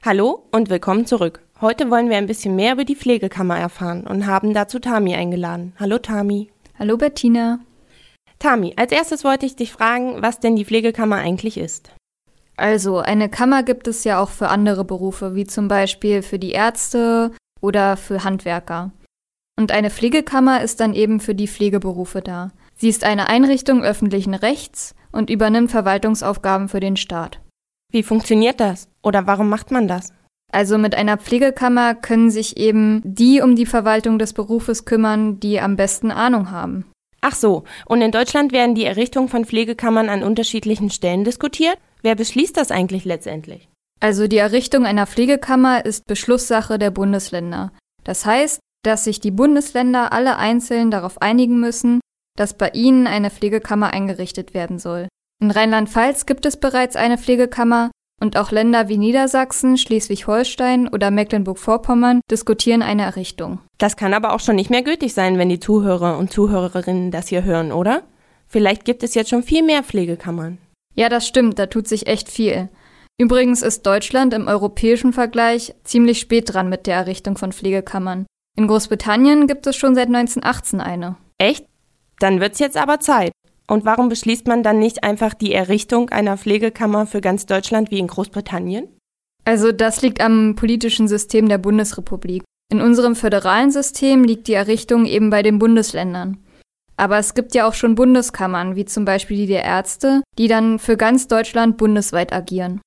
Hallo und willkommen zurück. Heute wollen wir ein bisschen mehr über die Pflegekammer erfahren und haben dazu Tami eingeladen. Hallo Tami. Hallo Bettina. Tami, als erstes wollte ich dich fragen, was denn die Pflegekammer eigentlich ist. Also, eine Kammer gibt es ja auch für andere Berufe, wie zum Beispiel für die Ärzte oder für Handwerker. Und eine Pflegekammer ist dann eben für die Pflegeberufe da. Sie ist eine Einrichtung öffentlichen Rechts und übernimmt Verwaltungsaufgaben für den Staat. Wie funktioniert das? Oder warum macht man das? Also mit einer Pflegekammer können sich eben die um die Verwaltung des Berufes kümmern, die am besten Ahnung haben. Ach so, und in Deutschland werden die Errichtung von Pflegekammern an unterschiedlichen Stellen diskutiert? Wer beschließt das eigentlich letztendlich? Also die Errichtung einer Pflegekammer ist Beschlusssache der Bundesländer. Das heißt, dass sich die Bundesländer alle einzeln darauf einigen müssen, dass bei ihnen eine Pflegekammer eingerichtet werden soll. In Rheinland-Pfalz gibt es bereits eine Pflegekammer und auch Länder wie Niedersachsen, Schleswig-Holstein oder Mecklenburg-Vorpommern diskutieren eine Errichtung. Das kann aber auch schon nicht mehr gültig sein, wenn die Zuhörer und Zuhörerinnen das hier hören, oder? Vielleicht gibt es jetzt schon viel mehr Pflegekammern. Ja, das stimmt, da tut sich echt viel. Übrigens ist Deutschland im europäischen Vergleich ziemlich spät dran mit der Errichtung von Pflegekammern. In Großbritannien gibt es schon seit 1918 eine. Echt? Dann wird's jetzt aber Zeit. Und warum beschließt man dann nicht einfach die Errichtung einer Pflegekammer für ganz Deutschland wie in Großbritannien? Also das liegt am politischen System der Bundesrepublik. In unserem föderalen System liegt die Errichtung eben bei den Bundesländern. Aber es gibt ja auch schon Bundeskammern, wie zum Beispiel die der Ärzte, die dann für ganz Deutschland bundesweit agieren.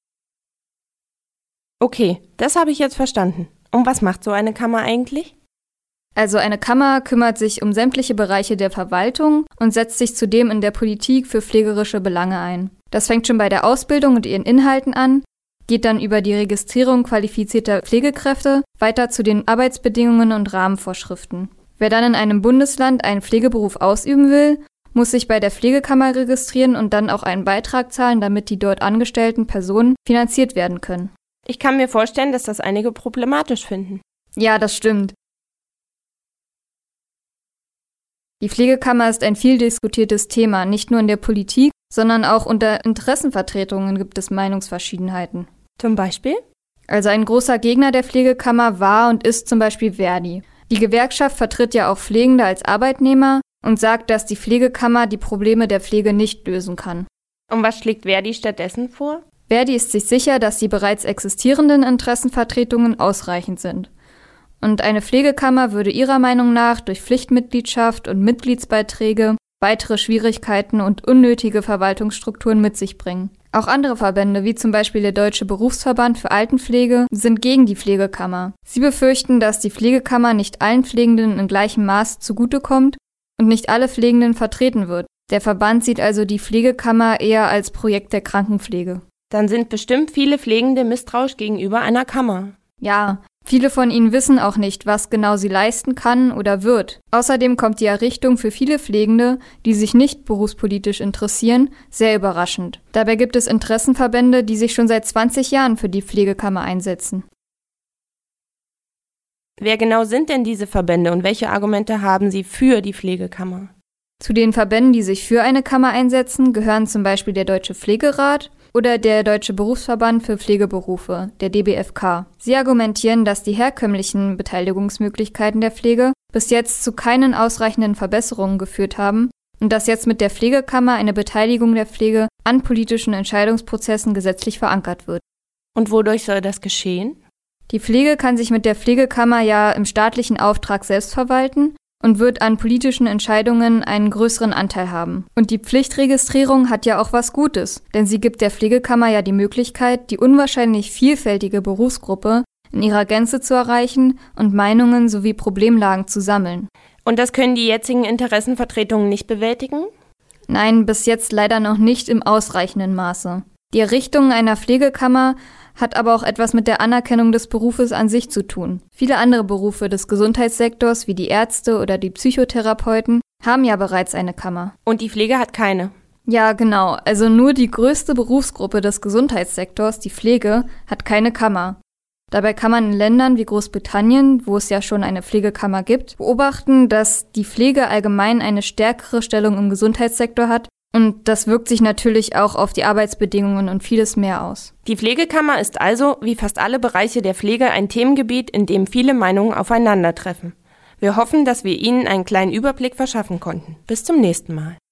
Okay, das habe ich jetzt verstanden. Und was macht so eine Kammer eigentlich? Also eine Kammer kümmert sich um sämtliche Bereiche der Verwaltung und setzt sich zudem in der Politik für pflegerische Belange ein. Das fängt schon bei der Ausbildung und ihren Inhalten an, geht dann über die Registrierung qualifizierter Pflegekräfte weiter zu den Arbeitsbedingungen und Rahmenvorschriften. Wer dann in einem Bundesland einen Pflegeberuf ausüben will, muss sich bei der Pflegekammer registrieren und dann auch einen Beitrag zahlen, damit die dort angestellten Personen finanziert werden können. Ich kann mir vorstellen, dass das einige problematisch finden. Ja, das stimmt. Die Pflegekammer ist ein viel diskutiertes Thema, nicht nur in der Politik, sondern auch unter Interessenvertretungen gibt es Meinungsverschiedenheiten. Zum Beispiel? Also ein großer Gegner der Pflegekammer war und ist zum Beispiel Verdi. Die Gewerkschaft vertritt ja auch Pflegende als Arbeitnehmer und sagt, dass die Pflegekammer die Probleme der Pflege nicht lösen kann. Und was schlägt Verdi stattdessen vor? Verdi ist sich sicher, dass die bereits existierenden Interessenvertretungen ausreichend sind. Und eine Pflegekammer würde ihrer Meinung nach durch Pflichtmitgliedschaft und Mitgliedsbeiträge weitere Schwierigkeiten und unnötige Verwaltungsstrukturen mit sich bringen. Auch andere Verbände, wie zum Beispiel der Deutsche Berufsverband für Altenpflege, sind gegen die Pflegekammer. Sie befürchten, dass die Pflegekammer nicht allen Pflegenden in gleichem Maß zugutekommt und nicht alle Pflegenden vertreten wird. Der Verband sieht also die Pflegekammer eher als Projekt der Krankenpflege. Dann sind bestimmt viele Pflegende misstrauisch gegenüber einer Kammer. Ja, viele von ihnen wissen auch nicht, was genau sie leisten kann oder wird. Außerdem kommt die Errichtung für viele Pflegende, die sich nicht berufspolitisch interessieren, sehr überraschend. Dabei gibt es Interessenverbände, die sich schon seit 20 Jahren für die Pflegekammer einsetzen. Wer genau sind denn diese Verbände und welche Argumente haben sie für die Pflegekammer? Zu den Verbänden, die sich für eine Kammer einsetzen, gehören zum Beispiel der Deutsche Pflegerat oder der Deutsche Berufsverband für Pflegeberufe, der DBFK. Sie argumentieren, dass die herkömmlichen Beteiligungsmöglichkeiten der Pflege bis jetzt zu keinen ausreichenden Verbesserungen geführt haben und dass jetzt mit der Pflegekammer eine Beteiligung der Pflege an politischen Entscheidungsprozessen gesetzlich verankert wird. Und wodurch soll das geschehen? Die Pflege kann sich mit der Pflegekammer ja im staatlichen Auftrag selbst verwalten und wird an politischen Entscheidungen einen größeren Anteil haben. Und die Pflichtregistrierung hat ja auch was Gutes, denn sie gibt der Pflegekammer ja die Möglichkeit, die unwahrscheinlich vielfältige Berufsgruppe in ihrer Gänze zu erreichen und Meinungen sowie Problemlagen zu sammeln. Und das können die jetzigen Interessenvertretungen nicht bewältigen? Nein, bis jetzt leider noch nicht im ausreichenden Maße. Die Errichtung einer Pflegekammer hat aber auch etwas mit der Anerkennung des Berufes an sich zu tun. Viele andere Berufe des Gesundheitssektors, wie die Ärzte oder die Psychotherapeuten, haben ja bereits eine Kammer. Und die Pflege hat keine? Ja, genau. Also nur die größte Berufsgruppe des Gesundheitssektors, die Pflege, hat keine Kammer. Dabei kann man in Ländern wie Großbritannien, wo es ja schon eine Pflegekammer gibt, beobachten, dass die Pflege allgemein eine stärkere Stellung im Gesundheitssektor hat Und das wirkt sich natürlich auch auf die Arbeitsbedingungen und vieles mehr aus. Die Pflegekammer ist also, wie fast alle Bereiche der Pflege, ein Themengebiet, in dem viele Meinungen aufeinandertreffen. Wir hoffen, dass wir Ihnen einen kleinen Überblick verschaffen konnten. Bis zum nächsten Mal.